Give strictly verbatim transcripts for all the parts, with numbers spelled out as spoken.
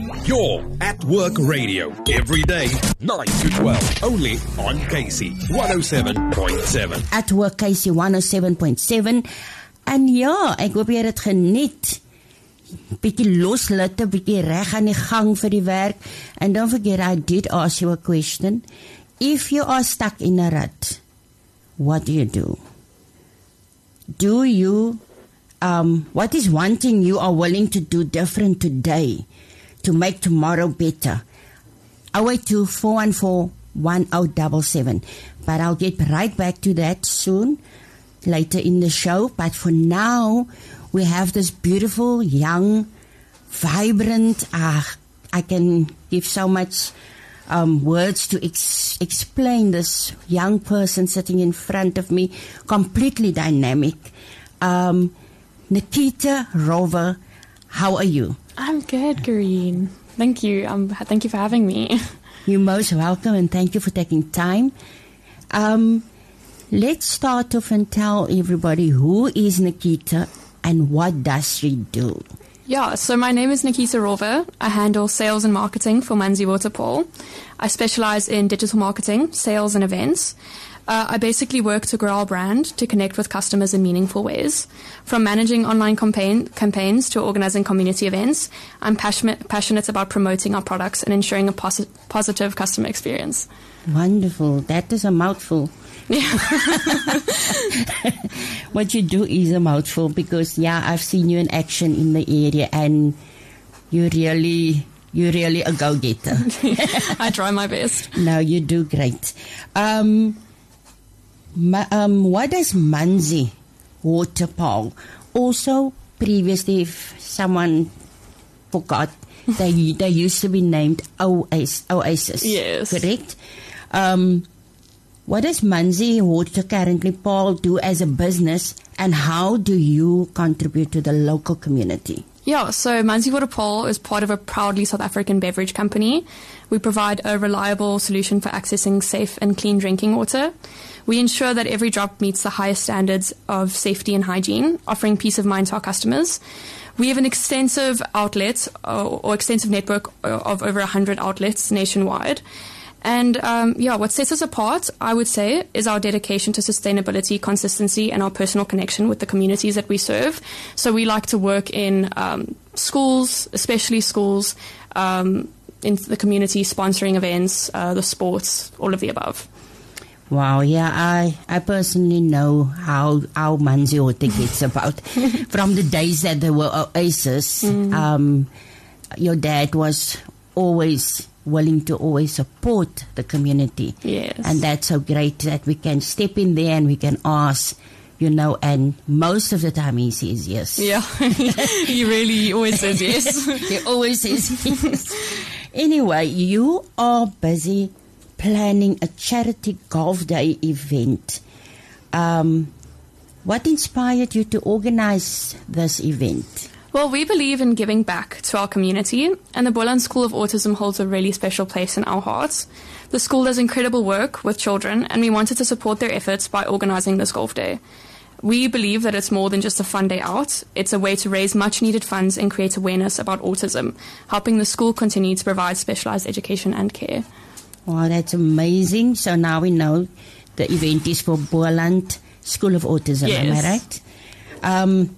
Your At Work Radio. Every day, nine to twelve. Only on K C one oh seven point seven. At Work K C one oh seven point seven. En ja, ek hoop jy het dit geniet. Bietjie loslitte, bietjie reg aan die gang vir die werk. And don't forget, I did ask you a question. If you are stuck in a rut, what do you do? Do you, um, what is one thing you are willing to do different today to make tomorrow better? oh eight two, four one four, one oh seven seven. But I'll get right back to that soon, later in the show. But for now, we have this beautiful, young, vibrant, uh, I can give so much um, words to ex- explain this young person sitting in front of me, completely dynamic. Um, Nikita Rover, how are you? I'm good, Green. Thank you. Um, thank you for having me. You're most welcome, and thank you for taking time. Um, let's start off and tell everybody who is Nikita and what does she do? Yeah, so my name is Nikita Rover. I handle sales and marketing for Manzi Waterpolo. I specialize in digital marketing, sales and events. Uh, I basically work to grow our brand, to connect with customers in meaningful ways. From managing online campaign, campaigns to organizing community events, I'm passionate, passionate about promoting our products and ensuring a posi- positive customer experience. Wonderful. That is a mouthful. Yeah. What you do is a mouthful because, yeah, I've seen you in action in the area and you really... You're really a go-getter. I try my best. No, you do great. Um, ma- um, what does Manzi Waterpolo? Also, previously, if someone forgot, they they used to be named Oasis. Oasis. Yes. Correct? Um, what does Manzi Water currently Paul do as a business, and how do you contribute to the local community? Yeah, so Manzi Waterpolo is part of a proudly South African beverage company. We provide a reliable solution for accessing safe and clean drinking water. We ensure that every drop meets the highest standards of safety and hygiene, offering peace of mind to our customers. We have an extensive outlet or, or extensive network of over one hundred outlets nationwide. And um, yeah, what sets us apart, I would say, is our dedication to sustainability, consistency, and our personal connection with the communities that we serve. So we like to work in um, schools, especially schools, um, in the community, sponsoring events, uh, the sports, all of the above. Wow, yeah, I, I personally know how, how Manzi Water gets about. From the days that there were Oasis, mm. um, your dad was always willing to always support the community. Yes. And that's so great that we can step in there and we can ask, you know, and most of the time he says yes. Yeah, he really he always says yes. He always says yes. Anyway, you are busy planning a charity golf day event. Um, what inspired you to organize this event? Well, we believe in giving back to our community, and the Boland School of Autism holds a really special place in our hearts. The school does incredible work with children, and we wanted to support their efforts by organizing this golf day. We believe that it's more than just a fun day out. It's a way to raise much-needed funds and create awareness about autism, helping the school continue to provide specialized education and care. Wow, that's amazing. So now we know the event is for Boland School of Autism, yes. Am I right? Um,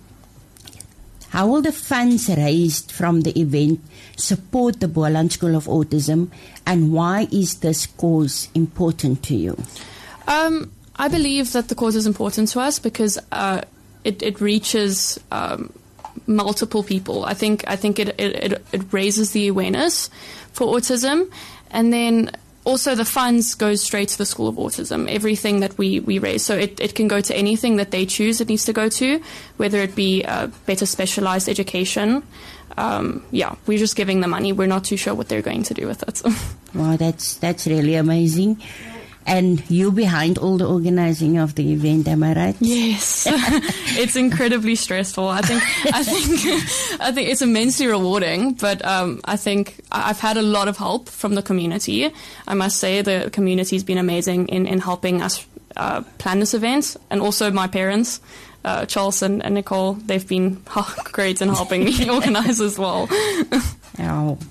how will the funds raised from the event support the Boland School of Autism, and why is this cause important to you? Um, I believe that the cause is important to us because uh, it, it reaches um, multiple people. I think I think it, it, it raises the awareness for autism, and then also the funds goes straight to the School of Autism, everything that we, we raise. So it, it can go to anything that they choose it needs to go to, whether it be uh, better specialized education. Um, yeah, we're just giving the money. We're not too sure what they're going to do with it. Wow, that's that's really amazing. And you behind all the organizing of the event, am I right? Yes. It's incredibly stressful. I think I think I think it's immensely rewarding, but um, I think I've had a lot of help from the community. I must say the community's been amazing in, in helping us uh, plan this event, and also my parents, uh, Charles and, and Nicole, they've been great in helping me organize as well. Oh.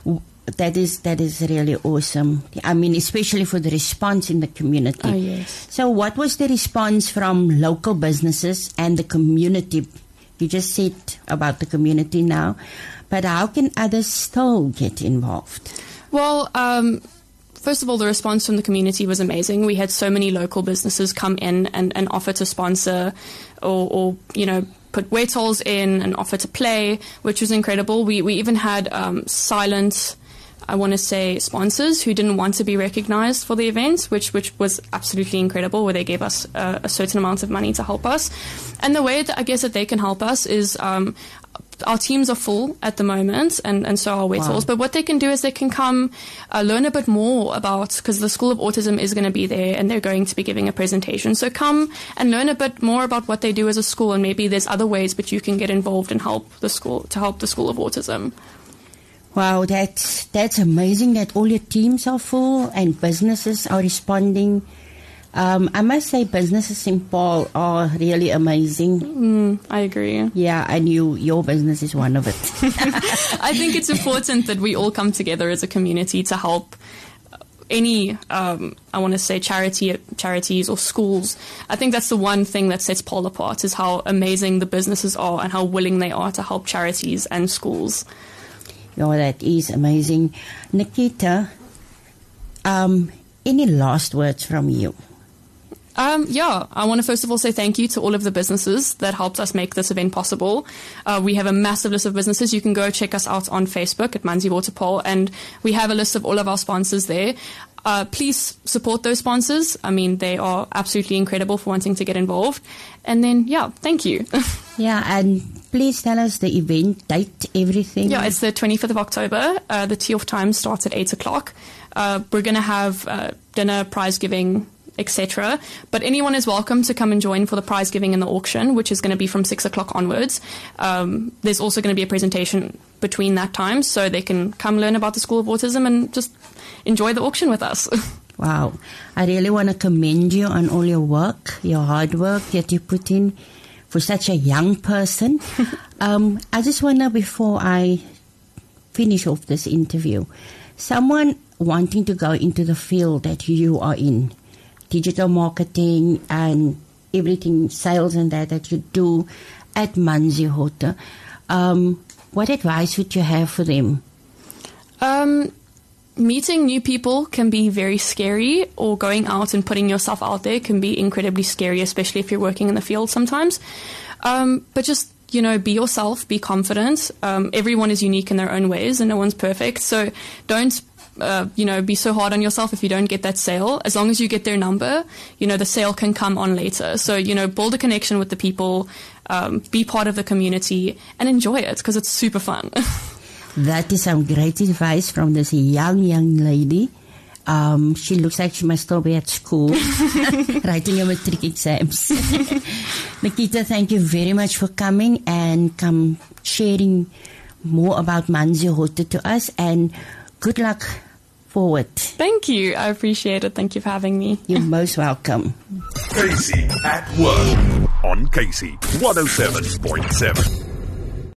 That is that is really awesome. I mean, especially for the response in the community. Oh, yes. So what was the response from local businesses and the community? You just said about the community now, but how can others still get involved? Well, um, first of all, the response from the community was amazing. We had so many local businesses come in and, and offer to sponsor or, or, you know, put weight tolls in and offer to play, which was incredible. We, we even had um, silent... I want to say sponsors who didn't want to be recognized for the event, which which was absolutely incredible, where they gave us a, a certain amount of money to help us. And the way that I guess that they can help us is um, our teams are full at the moment, and, and so are weight tolls. But what they can do is they can come uh, learn a bit more about, because the School of Autism is going to be there and they're going to be giving a presentation. So come and learn a bit more about what they do as a school, and maybe there's other ways but you can get involved and help the school to help the School of Autism. Wow, that's, that's amazing that all your teams are full and businesses are responding. Um, I must say businesses in Paarl are really amazing. Mm, I agree. Yeah, and you, your business is one of it. I think it's important that we all come together as a community to help any, um, I want to say, charity charities or schools. I think that's the one thing that sets Paarl apart, is how amazing the businesses are and how willing they are to help charities and schools. Yeah, that is amazing. Nikita, um, any last words from you? Um, yeah, I want to first of all say thank you to all of the businesses that helped us make this event possible. Uh, we have a massive list of businesses. You can go check us out on Facebook at Manzi Water Paarl, and we have a list of all of our sponsors there. Uh, please support those sponsors. I mean, they are absolutely incredible for wanting to get involved. And then, yeah, thank you. Yeah, and please tell us the event date, everything. Yeah, it's the twenty-fifth of October. Uh, the tee-off time starts at eight o'clock. Uh, we're going to have uh, dinner, prize giving, et cetera. But anyone is welcome to come and join for the prize giving and the auction, which is going to be from six o'clock onwards. Um, there's also going to be a presentation between that time, so they can come learn about the School of Autism and just enjoy the auction with us. Wow. I really want to commend you on all your work, your hard work that you put in for such a young person. um, I just want to, before I finish off this interview, someone wanting to go into the field that you are in, digital marketing and everything, sales and that that you do at Manzi Water, um, what advice would you have for them? Um, meeting new people can be very scary, or going out and putting yourself out there can be incredibly scary, especially if you're working in the field sometimes. Um, but just, you know, be yourself, be confident. Um, everyone is unique in their own ways and no one's perfect. So don't Uh, you know, be so hard on yourself if you don't get that sale. As long as you get their number, you know, the sale can come on later. So, you know, build a connection with the people, um, be part of the community, and enjoy it, because it's super fun. That is some great advice from this young, young lady. Um, she looks like she must still be at school, writing her matric exams. Nikita, thank you very much for coming and come sharing more about Manzi Water to us, and good luck forward. Thank you. I appreciate it. Thank you for having me. You're most welcome. Casey at Work on Casey one oh seven point seven.